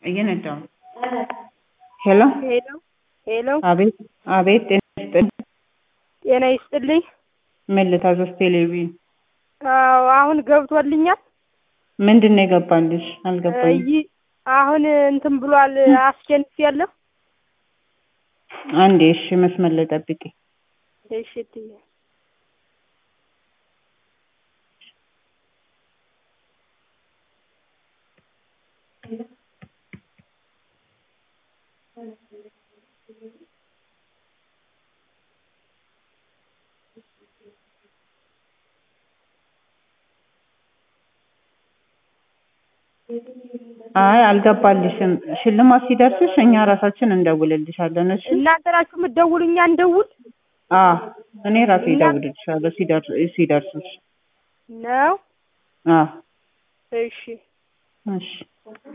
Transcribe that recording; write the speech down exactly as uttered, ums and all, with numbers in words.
እየነዳሁ ሄሎ ሄሎ ሄሎ አቤት አቤት ጤና ይስጥልኝ ምን ልታዘዝ ቴሌቪዥን አዎ አሁን ገብቶልኛል ምንድነው የገባልሽ አልገባኝም እይ አሁን እንትን ብሏል አስቸንፊያለሁ አንዴ እሺ መስመር ላይ ጠብቂ እሺ ትይ አይ አልገባልሽም ሽልማት ሲደርስሽ እኛ ራሳችን እንደውልልሻለን እሺ እናንተ ናችሁ የምትደውሉኝ እንደውል አዎ እኔ ራሴ እደውልልሻለሁ ሲደርስ ሲደርስሽ ነው አዎ እሺ እሺ